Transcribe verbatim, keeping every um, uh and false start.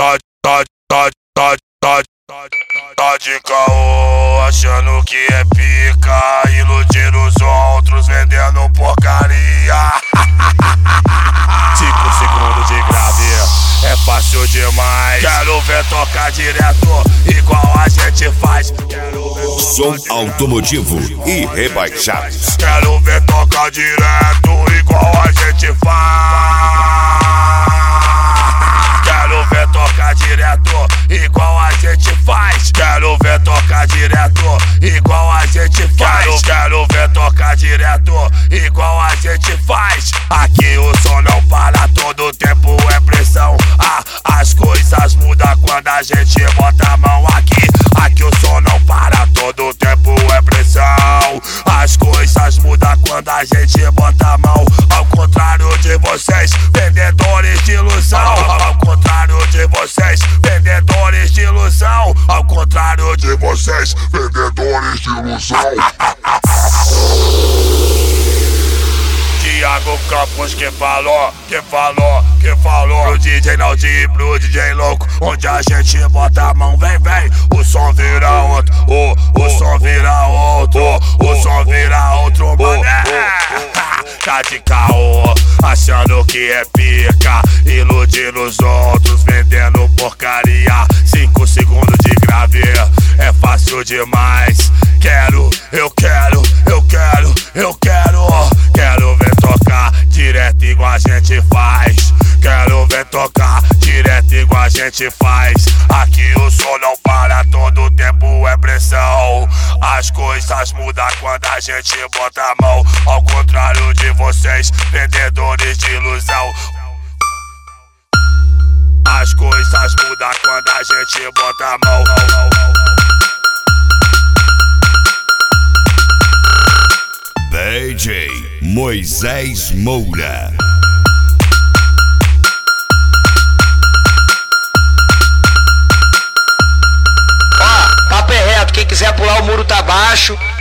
tá, tá, tá, tá, tá, tá de caô, achando que é pica, iludindo os outros, vendendo porcaria. Cinco segundos de grave, é fácil demais. Quero ver tocar direto, igual a gente faz. Quero ver som automotivo e rebaixados. Quero ver tocar direto, igual a gente faz. Quero ver tocar direto, igual a gente faz. Quero ver tocar direto, igual a gente faz. Quero ver tocar direto, igual a gente faz. Aqui o som não para, todo tempo é pressão. Ah, as coisas mudam quando a gente bota a mão aqui. Aqui o som não para, todo tempo é pressão. As coisas mudam quando a gente bota a mão. Ao contrário de vocês, vendedores de ilusão. Ao contrário de vocês, vendedores de ilusão. Ao contrário de vocês, vendedores de ilusão. Thiago Campos que falou, que falou, que falou. Pro D J Naldi, pro D J louco, onde a gente bota a mão, vem, vem. O som vira outro, o, o som vira outro, o som vira outro, mané. Tá de caô, achando que é pica, iludindo os outros, vendendo porcaria. Cinco segundos de grave, é fácil demais. Quero, eu quero, eu quero, eu quero. Quero ver tocar direto igual a gente faz. Quero ver tocar direto igual a gente faz. Aqui o som não para, todo tempo é pressão. As coisas mudam quando a gente bota a mão. Ao contrário de vocês, vendedores de ilusão. As coisas mudam quando a gente bota a mão. D J Moisés Moura. Ó, papo é reto, quem quiser pular o muro tá baixo.